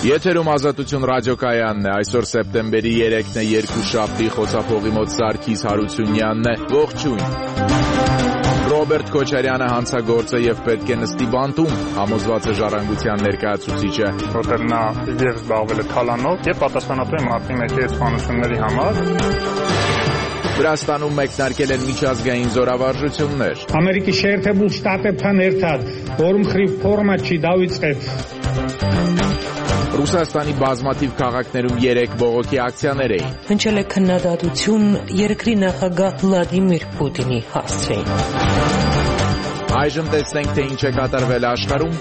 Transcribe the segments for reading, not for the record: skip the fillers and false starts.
Եթերում Ազատություն ռադիոկայանն է, այսօր սեպտեմբերի 3-ն է, երկուշաբթի, խոսափողի մոտ Սարգիս Հարությունյանն է, ողջույն։ Ռոբերտ Քոչարյանը հանցագործ է եւ պետք է նստի բանտում, համոզված է Ժառանգության ներկայացուցիչը։ Որտեղ նա եւ զբաղվել է թալանով եւ պատասխանատու է մարտի 1-ի սպանությունների համար։ Վրաստանում մեկնարկել են միջազգային զորավարժություններ։ Ամերիկի շերտեբուլ շտատեփան երթად, որում խրիվ ֆորմա չի դավիծեց։ Ռուսաստանի բազմաթիվ քաղաքներում 3 բողոքի ակցիաներ էին։ Հնչել է քննադատություն երկրի նախագահ Վլադիմիր Պուտինի հասցեին։ Այժմ տեսնենք, թե ինչ է կատարվել աշխարհում։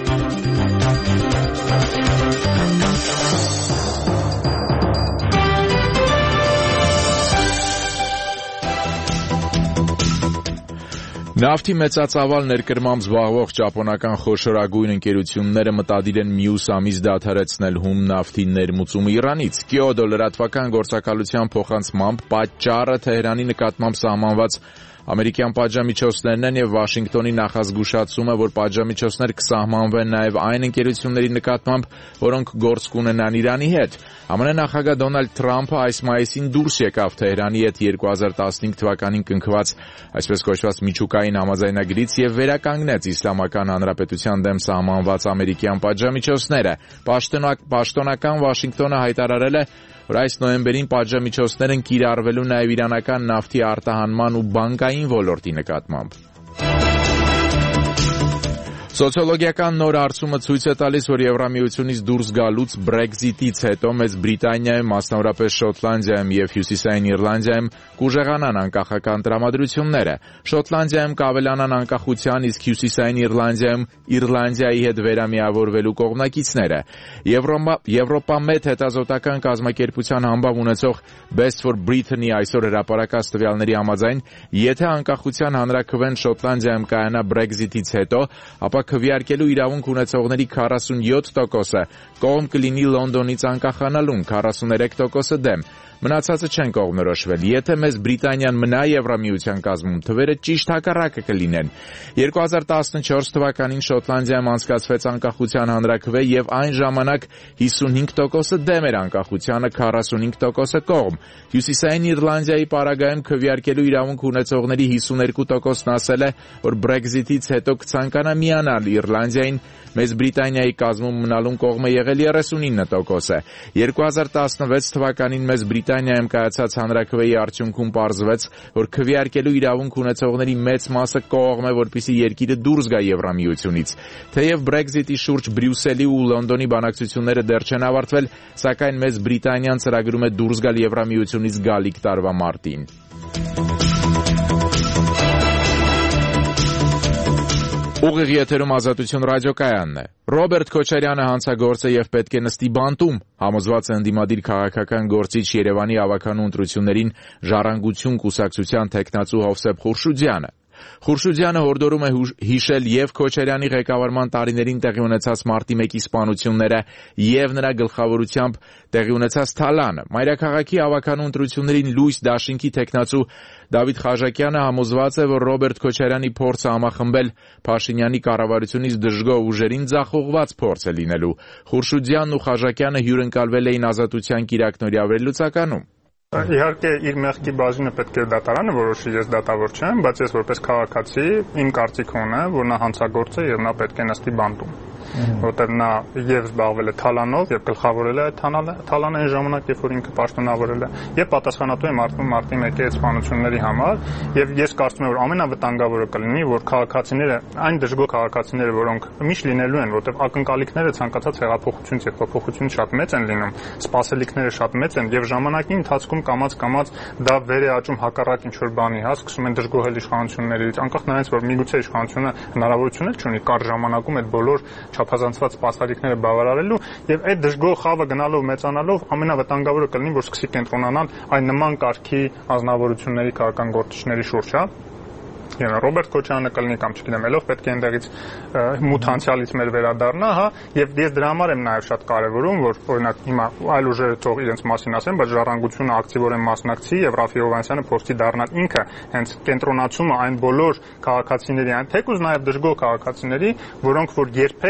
Նավթի մեծածավալ ներկրմամբ զբաղվող ճապոնական խոշորագույն ընկերությունները մտադիր են մյուս ամիս դադարեցնել հում նավթի ներմուծումը Իրանից։ Կիոտո լրատվական գործակալության փոխանցմամբ պատճառը Թեհրանի նկատմամբ սահմանված ամերիկյան պատժամիջոցներն են եւ Վաշինգտոնի նախազգուշացումը, որ պատժամիջոցներ կսահմանվեն նաեւ այն ընկերությունների նկատմամբ, որոնք գործ կունենան Իրանի հետ։ ԱՄՆ նախագահ Դոնալդ Թրամփը այս մայիսին դուրս եկավ Թեհրանի հետ 2015 թվականին կնքված այսպես կոչված միջուկային համաձայնագրից եւ վերականգնեց Իսլամական Հանրապետության դեմ սահմանված ամերիկյան պատժամիջոցները։ Պաշտոնական Վաշինգտոնը հայտարարել է, որ այս նոյեմբերին պատժամիջոցներ են կիրառվելու նաեւ իրանական նավթի արտահանման ու բանկային ոլորտի նկատմամբ։ Սոցիոլոգիական նոր հարցումը ցույց է տալիս, որ Եվրամիությունից դուրս գալուց Brexit-ից հետո Մեծ Բրիտանիայում, մասնավորապես Շոտլանդիայում եւ Հյուսիսային Իռլանդիայում կուժեղանան անկախական տրամադրությունները։ Շոտլանդիայում կավելանան անկախության, իսկ Հյուսիսային Իռլանդիայում Իռլանդիայի հետ վերամիավորվելու կողմնակիցները։ Եվրոպամետ հետազոտական կազմակերպության համբավ ունեցող Best for Britain-ի այսօր հրապարակած տվյալների համաձայն, եթե անկախության հանրաքվեն Շոտլանդիայում կայանա Brexit-ից հետո, ապա քվեարկելու իրավունք ունեցողների 47%-ը կողմ կլինի Լոնդոնից անկախանալուն, 43%-ը դեմ։ Մնացածը չեն կողմնորոշվել։ Եթե Մեծ Բրիտանիան մնա Եվրամիության կազմում, թվերը ճիշտ հակառակը կլինեն։ 2014 թվականին Շոտլանդիայում անցկացվեց անկախության հանրաքվե եւ այն ժամանակ 55%-ը դեմ էր անկախությանը, 45%-ը կողմ։ Հյուսիսային Իռլանդիայի պարագայում քվեարկելու իրավունք ունեցողների 52%-ն ասել է, որ Brexit-ից հետո կցանկանա միանալ Իռլանդիային, Մեծ Բրիտանիայի կազմում մնալուն կողմը եղել 39%-ը։ 2016 թվականին Մեծ Բրիտանիայում կայացած հանրաքվեի արդյունքում պարզվեց, որ քվեարկելու իրավունք ունեցողների մեծ մասը կողմ է, որպեսզի երկիրը դուրս գա Եվրամիությունից։ Թեև Brexit-ի շուրջ Բրյուսելի ու Լոնդոնի բանակցությունները դեռ չեն ավարտվել, սակայն Մեծ Բրիտանիան ծրագրում է դուրս գալ Եվրամիությունից գալիք տարվա մարտին։ Ուղիղ եթերում Ազատություն ռադիոկայանն է։ Ռոբերտ Քոչարյանը հանցագործ է եւ պետք է նստի բանտում, համոզված է ընդդիմադիր քաղաքական գործիչ Երևանի ավականու ընտրություններին Ժառանգություն կուսակցության թեկնածու Հովսեփ Խուրշուդյանը։ Խուրշուդյանը հորդորում է հիշել եւ Քոչարյանի ղեկավարման տարիներին տեղի ունեցած մարտի 1-ի սպանությունները եւ նրա գլխավորությամբ տեղի ունեցած թալանը։ Մայրաքաղաքի ավականու ընտրություններին լույս դաշինքի թեկնածու Դավիթ Խաժակյանը համոզված է, որ Ռոբերտ Քոչարյանի փորձը համախմբել Փաշինյանի կառավարությունից դժգոհ ուժերին ձախողված փորձ է լինելու։ Խուրշուդյանն ու Խաժակյանը հյուրընկալվել էին Ազատության կիրակնօրյա վերլուծականում։ Իհարկե իր մեղքի բաժինը պետք է դատարանը որոշի, ես դատավոր չեմ, բայց ես որպես քաղաքացի իմ կարծիքը ունեմ, որ նա հանցագործ է եւ նա պետք է նստի բանտում, որտեղ նա եւ զբաղվել է թալանով եւ գլխավորել է այդ թալանը այն ժամանակ, երբ որ ինքը պաշտոնավորել է, եւ պատասխանատու է մարտի 1-ի սպանությունների համար, եւ ես կարծում եմ, որ ամենավտանգավորը կլինի, որ քաղաքացիները, այն դժգոհ քաղաքացիները, որոնք միշտ լինելու են, որտեղ ակնկալիքները ցանկացած հեղափոխությունից եւ փոփոխությունից շատ մեծ են լինում, սպասելիքները շատ մեծ են եւ ժամանակի ընթացքում կամաց դա վեր է աճում հակառակ ինչ-որ բանի, սկսում են դժգոհել իշխանություններից, անկախ նրանից, որ միգուցե իշխանությունը հնարավորություն էլ չունի կար ժամանակում այդ բոլոր չափազանցված սպասարկիքները բավարարելու, եւ այդ դժգոհ խավը գնալով մեծանալով ամենավտանգավորը կլինի, որ սկսի կենտրոնանալ այն նման կարգի անձնավորությունների քաղաքական գործիչների շուրջ, Ռոբերտ Քոչարյանը կլինի կամ չգիտեմ, ելով պետք է այնտեղից մութ անցյալից մեր վերադառնա, եւ ես դրա համար եմ նաեւ շատ կարեւորում, որ օրինակ հիմա այլ ուժերը թող իրենց մասին ասեն, բայց Ժառանգությունը ակտիվորեն մասնակցի եւ Ռաֆի Հովհաննիսյանը փորձի դառնալ ինքը հենց կենտրոնացումը այն բոլոր քաղաքացիների, այն թեկուզ նաեւ դժգոհ քաղաքացիների, որոնք որ երբեք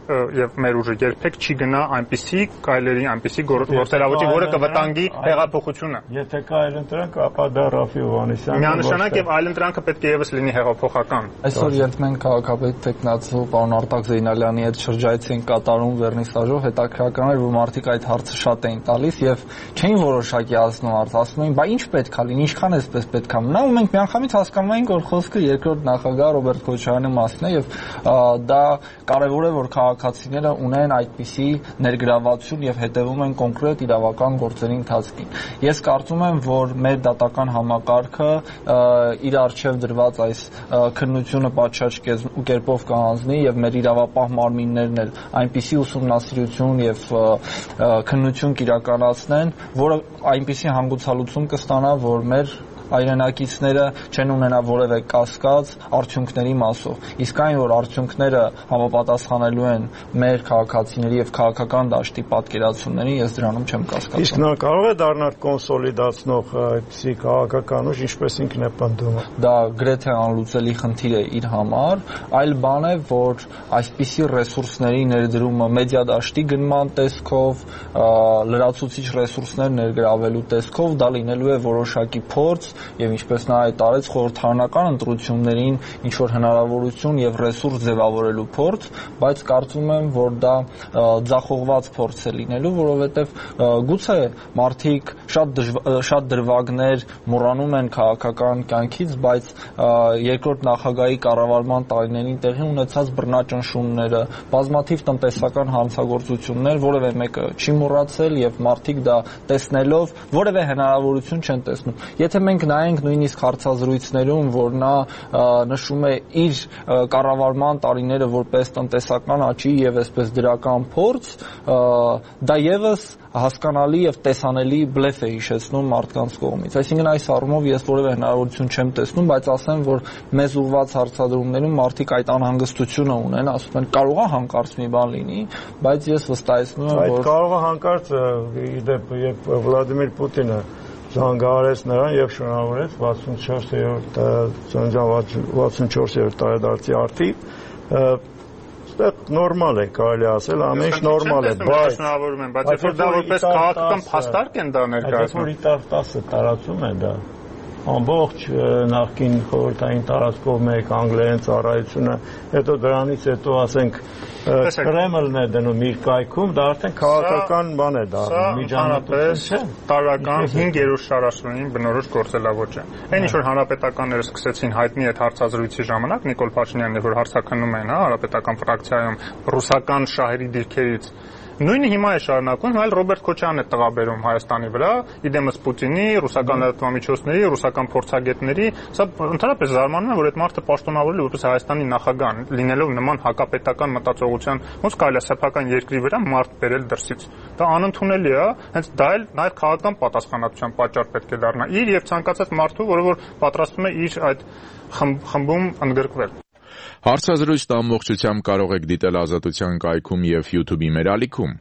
եւ մեր ուժը երբեք չի գնա այնպիսի կայլերի, այնպիսի գործելավոճի, որը կվտանգի հեղափոխությունը։ Եթե կա այլընտրանք, ապա դա Ռաֆի Հովհաննիսյանն է։ Միանշանակ եւ այլընտրանքը պետք է եւս լինի հեղափոխական։ Այսօր երբ մենք քաղաքապետ տեխնացու պարոն Արտակ Զեյնալյանի հետ շրջայց ենք կատարում վերնիսաժով, հետաքրքրական էր, որ մարդիկ այդ հարցը շատ էին տալիս եւ չէին որոշակի ասնում հարց, ասում էին, բա ինչ պետք է լինի, ինչքան էսպես պետք է մնա, ու մենք միանգամից հասկանում ենք, որ խոսքը երկրորդ նախագահ Ռոբերտ Քոչարյանի մասին է եւ դա կարեւոր է, որ քաղաքացիները ունեն այդպիսի ներգրավվածություն եւ հետեւում են կոնկրետ իրավական գործերի ընթացքին։ Ես կարծում եմ, որ մեր դատական համակարգը իր արժեվ դրված այս քննությունը պատշաճ կերպով կհանձնի եւ մեր իրավապահ մարմիններն էլ այնպիսի ուսումնասիրություն եւ քննություն կիրականացնեն, որը այնպիսի հանգուցալուծում կստանա, որ մեր այրենակիցները չեն ունենա որևէ կասկած արդյունքների մասով։ Իսկ այն, որ արդյունքները համապատասխանելու են մեր քաղաքացիների եւ քաղաքական դաշտի պատկերացումներին, ես դրանում չեմ կասկածում։ Իսկ նա կարող է դառնալ կոնսոլիդացնող այդպիսի քաղաքական ուժ, ինչպես ինքն է պնդում։ Դա գրեթե անլուծելի խնդիր է իր համար, այլ բան է, որ այսպիսի ռեսուրսների ներդրումը մեդիա դաշտի գնման տեսքով, լրացուցիչ ռեսուրսներ ներգրավելու տեսքով դա լինելու է որոշակի փորձ եւ ինչպես նա այդ արեց խորհրդարանական ընտրություններին ինչ որ հնարավորություն եւ ռեսուրս ձևավորելու փորձ, բայց կարծում եմ, որ դա ձախողված փորձ է լինելու, որովհետեւ գուցե մարդիկ շատ դրվագներ մոռանում են քաղաքական կյանքից, բայց երկրորդ նախագահի կառավարման տարիներին տեղի ունեցած բռնաճնշումները, բազմաթիվ տնտեսական հանցագործություններ, որևէ մեկը չի մոռացել եւ մարդիկ դա տեսնելով որևէ հնարավորություն չեն տեսնում։ Եթե մենք նայենք նույնիսկ հարցազրույցներում, որ նա նշում է իր կառավարման տարիները որպես տնտեսական աճի եւ այսպես դրական փորձ, դա եւս հասկանալի եւ տեսանելի բլեֆ է հիշեցնում մարդկանց կողմից։ Այսինքն այս առումով ես որևէ հնարավորություն չեմ տեսնում, բայց ասեմ, որ մեզ ուղղված հարցադրումներում մարդիկ այդ անհանգստությունը ունեն, ասում են կարող է հանկարծ մի բան լինի, բայց ես վստահեցնում եմ, որ կարող է հանկարծ իդեպ երբ Վլադիմիր Պուտինը զանգահարեց նրան եւ շնորհավորեց 64-րդ տարեդարձի արդիվ, այստեղ նորմալ է, կարելի ասել, ամեն ինչ նորմալ է, բայց շնորհավորում են, բայց երբ դա որպես քաղաքական փաստարկ են դա ներկայացնում, որ իտար 10-ը տարածում է դա ամբողջ նախկին խորհրդային տարածքով մեկ անգլերեն ծառայությունը, հետո դրանից հետո ասենք Կրեմլն է դնում իր կայքում, դա արդեն քաղաքական բան է դառնում, միջամտություն չէ։ Տարական 5-րդ շարաշրջանին բնորոշ գործելավոճ է։ Այն ինչ որ հանրապետականները սկսեցին հայտնի այդ հարցազրույցի ժամանակ Նիկոլ Փաշինյանն որ հարցաքննում են, հանրապետական ֆրակցիայում ռուսական շահերի դիրքերից նույնը հիմա է շարունակվում, այլ Ռոբերտ Քոչարյանն է տղաբերում Հայաստանի վրա, իդեմս Պուտինի, ռուսական լրատվամիջոցների, ռուսական փորձագետների, սա ընդհանրապես զարմանում է, որ այդ մարդը պաշտոնավորել է որպես Հայաստանի նախագահ, լինելով նման հակապետական մտածողության, ոնց կարելի է սեփական երկրի վրա մարդ բերել դրսից։ Դա անընդունելի է, հենց դա էլ նաև քաղաքական պատասխանատվության պատճառ պետք է դառնա իր եւ ցանկացած մարդու, որը որ պատրաստվում է իր այդ խմբում ընդգրկվել։ Հարցազրույցը ամբողջությամբ կարող եք դիտել Ազատության կայքում եւ YouTube-ի մեր ալիքում։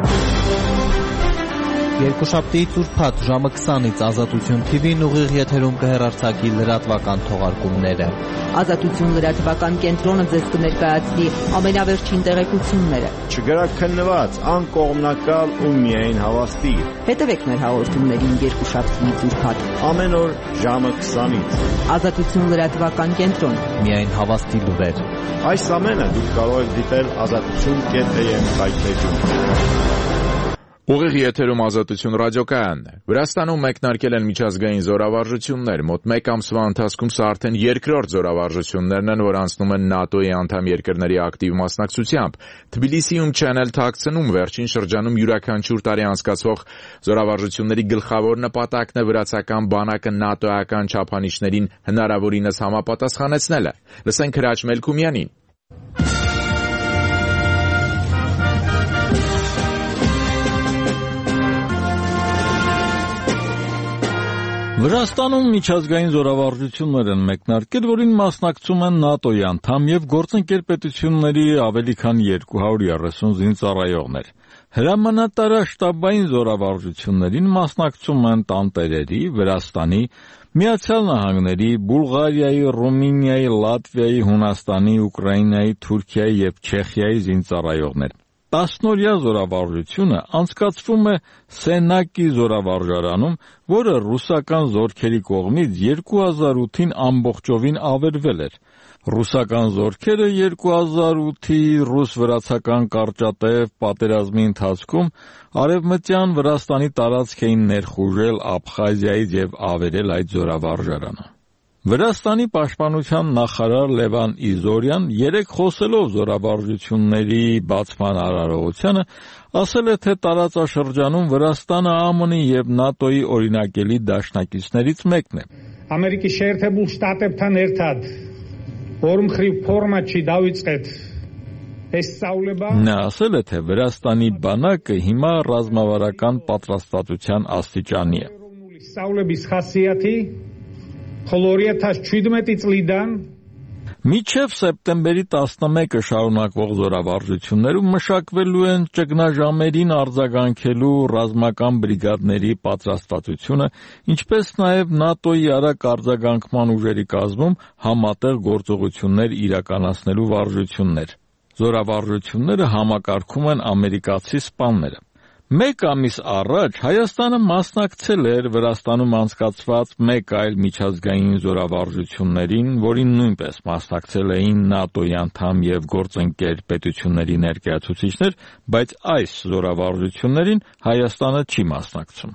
Երկուշաբթիից ուրբաթ ժամը 20-ից Ազատություն TV-ն ուղիղ եթերում կհեռարձակի լրատվական թողարկումները։ Ազատություն լրատվական կենտրոնը ձեզ կներկայացնի ամենավերջին տեղեկությունները։ Չգրաքննված, անկողմնակալ ու միայն հավաստի։ Հետևեք մեր հաղորդումներին երկուշաբթիից ուրբաթ ամեն օր ժամը 20-ից։ Ազատություն լրատվական կենտրոն։ Միայն հավաստի լուրեր։ Այս ամենը դուք կարող եք դիտել azatutun.am հայտնեջում։ Ուղիղ եթերում Ազատություն ռադիոկայանն է։ Վրաստանում մեկնարկել են միջազգային զորավարժություններ, մոտ 1 ամսվա ընթացքում սա արդեն երկրորդ զորավարժություններն են, որ անցնում են ՆԱՏՕ-ի անդամ երկրների ակտիվ մասնակցությամբ։ Թբիլիսիում չեն էլ թաքցնում, վերջին շրջանում յուրաքանչյուր տարի անցկացվող զորավարժությունների գլխավոր նպատակն է վրացական բանակը ՆԱՏՕ-ական չափանիշներին հնարավորինս համապատասխանեցնելը։ Լսենք Հրաչ Մելքումյանին։ Վրաստանում միջազգային զորավարժություններ են մեկնարկել, որին մասնակցում են ՆԱՏՕ-ի անդամ եւ գործընկեր պետությունների ավելի քան 230 զինծառայողներ։ Հրամանատարաշտաբային զորավարժություններին մասնակցում են տանտերերի, Վրաստանի, Միացյալ Նահանգների, Բուլղարիայի, Ռումինիայի, Լատվիայի, Հունաստանի, Ուկրաինայի, Թուրքիայի եւ Չեխիայի զինծառայողներ։ 10-օրյա զորավարժությունը անցկացվում է Սենակի զորավարժարանում, որը ռուսական զորքերի կողմից 2008-ին ամբողջովին ավերվել էր։ Ռուսական զորքերը 2008-ի ռուս-վրացական կարճատև պատերազմի ընթացքում արևմտյան Վրաստանի տարածք էին ներխուժել Աբխազիայից եւ ավերել այդ զորավարժարանը։ Վրաստանի պաշտպանության նախարար Լևան Իզորյան երեկ խոսելով զորավարժությունների բացման արարողությանը ասել է, թե տարածաշրջանում Վրաստանը ԱՄՆ-ի եւ ՆԱՏՕ-ի օրինակելի դաշնակիցներից մեկն է։ Ամերիկի Շերտեբուլ շտատებთან ერთად որում խրիվ ֆորմա չի դավիճეთ Նա ասել է, թե Վրաստանի բանակը հիմա ռազմավարական պատրաստվածության աստիճանի է։ Մինչև սեպտեմբերի 11-ը շարունակվող զորավարժություններում մշակվելու են ճգնաժամերին արձագանքելու ռազմական բրիգադների պատրաստվածությունը, ինչպես նաև ՆԱՏՕ-ի արագ արձագանքման ուժերի կազմում համատեղ գործողություններ իրականացնելու վարժություններ։ Զորավարժությունները համակարգում են ամերիկացի սպաները։ Մեկ ամիս առաջ Հայաստանը մասնակցել էր Վրաստանում անցկացված մեկ այլ միջազգային զորավարժություններին, որին նույնպես մասնակցել էին ՆԱՏՕ-ի անդամ եւ գործընկեր պետությունների ներկայացուցիչներ, բայց այս զորավարժություններին Հայաստանը չի մասնակցում։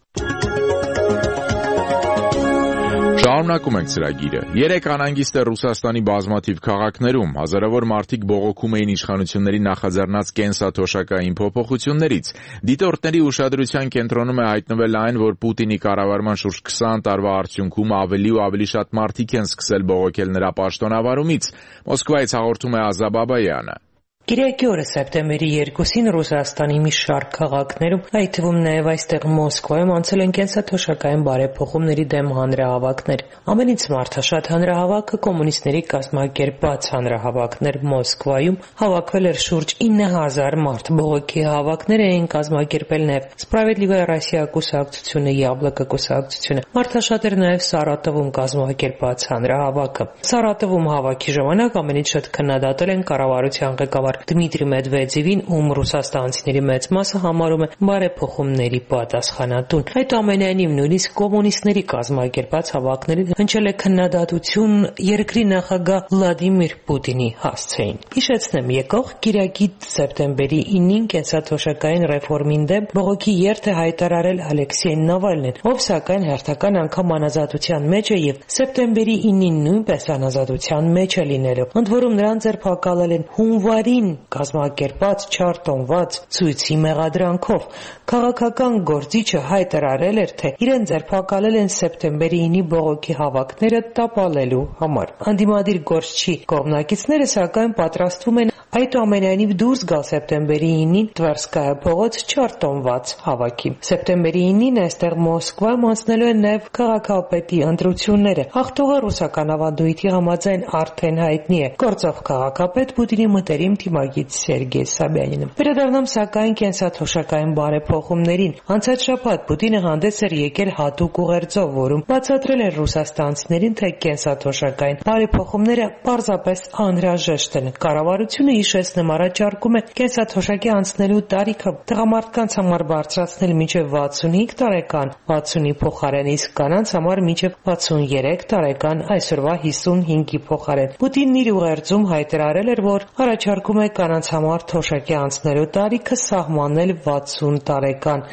Շարունակում ենք ծրագիրը։ Երեք անհանգիստ է Ռուսաստանի բազմաթիվ քաղաքներում։ Հազարավոր մարդիկ բողոքում էին իշխանությունների նախաձեռնած կենսաթոշակային փոփոխություններից։ Դիտորդների ուշադրության կենտրոնում է հայտնվել այն, որ Պուտինի կառավարման շուրջ 20 տարվա արդյունքում ավելի ու ավելի շատ մարդիկ են սկսել բողոքել նրա պաշտոնավարումից։ Մոսկվայից հաղորդում է Ազա Բաբայանը։ Կիրակի օրը սեպտեմբերի 2-ին Ռուսաստանի մի շարք քաղաքներում, այդ թվում նաև այստեղ Մոսկվայում անցել են կենսաթոշակային բարեփոխումների դեմ հանրահավաքներ։ Ամենից մարդաշատ հանրահավաքը կոմունիստների կազմակերպած հանրահավաքներ Մոսկվայում հավաքվել էր շուրջ 9000 մարդ։ Բողոքի հավաքներ էին կազմակերպել նաև Սպրավեդլիվայա Ռոսիա կուսակցությունը, Յաբլոկո կուսակցությունը։ Մարդաշատ էր նաև Սարատովում կազմակերպած հանրահավաքը։ Սարատովում հավաքի ժամանակ ամենից շատ քննադատել են կառավարության ղեկավար Դմիտրի Մեդվեդևին, ում ռուսաստանցիների մեծ մասը համարում է բարեփոխումների պատասխանատուն։ Այդուամենայնիվ նույնիսկ կոմունիստների կազմակերպած հավաքներին հնչել է քննադատություն երկրի նախագահ Վլադիմիր Պուտինի հասցեին։ Հիշեցնեմ, եկող կիրակի սեպտեմբերի 9-ին կենսաթոշակային ռեֆորմին դեմ բողոքի երթ է հայտարարել Ալեքսեյ Նավալնին, ով սակայն հերթական անգամ անազատության մեջ է եւ սեպտեմբերի 9-ին նույնպես անազատության մեջ է լինելու։ Ընդ որում նրան ձերբակալել են հունվարին կազմակերպած չարտոնված ցույցի մեղադրանքով։ Քաղաքական գործիչը հայտարարել էր, թե իրեն ձերբակալել են սեպտեմբերի 9-ի բողոքի հավաքները տապալելու համար։ Անդիմադիր գործչի կողմնակիցները սակայն պատրաստվում են այդուամենայնիվ դուրս գալ սեպտեմբերի 9-ին Տվերսկայա փողոց չարտոնված հավաքի։ Սեպտեմբերի 9-ին այստեղ Մոսկվայում անցնելու են նաև քաղաքապետի ընտրությունները։ Հաղթողը ռուսական ավանդույթի համաձայն արդեն հայտնի է։ Գործող քաղաքապետ Պուտինի մտերիմ թիմագիծ Սերգեյ Սաբյանինը։ Վերադառնամ սակայն կենսաթոշակային բարեփոխումներին։ Անցած շաբաթ Պուտինը հանդես էր եկել հատուկ ուղերձով, որում բացատրել էր ռուսաստանցիներին, թե կենսաթոշակային բարեփոխումները պարզապես անհրաժեշտ են։ Կառավարությունը հիշեցնեմ առաջարկում է կենսաթոշակի անցնելու տարիքը տղամարդկանց համար բարձրացնել մինչև 65 տարեկան, 60-ի փոխարեն, իսկ կանանց համար մինչև 63 տարեկան, այսօրվա 55-ի փոխարեն։ Պուտինն իր ուղերձում հայտարարել էր, որ առաջարկում է կանանց համար թոշակի անցնելու տարիքը սահմանել 60 տարեկան,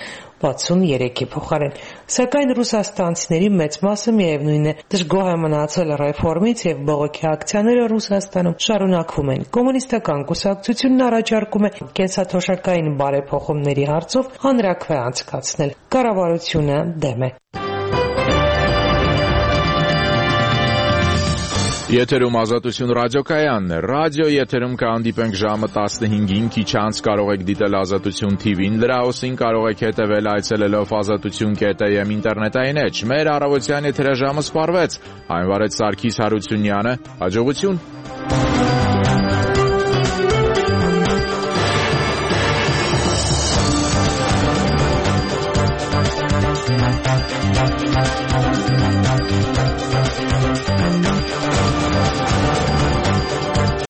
63-ի փոխարեն։ Սակայն ռուսաստանցիների մեծ մասը միևնույն է դժգոհ է մնացել ռեֆորմից եւ բողոքի ակցիաները Ռուսաստանում շարունակվում են։ Կոմունիստական կուսակցությունն առաջարկում է կենսաթոշակային բարեփոխումների հարցով հանրաքվե անցկացնել։ Կառավարությունը դեմ է։ Եթերում Ազատություն ռադիոկայանն է։ Ռադիո եթերում կհանդիպենք ժամը 15-ին, քիչ անց կարող եք դիտել Ազատություն TV-ն, լրահոսին կարող եք հետևել այցելելով azatutun.am ինտերնետային էջ։ Մեր առավոտյան եթերաժամը սպառվեց։ Այն վարեց Սարգիս Հարությունյանը։ Հաջողություն։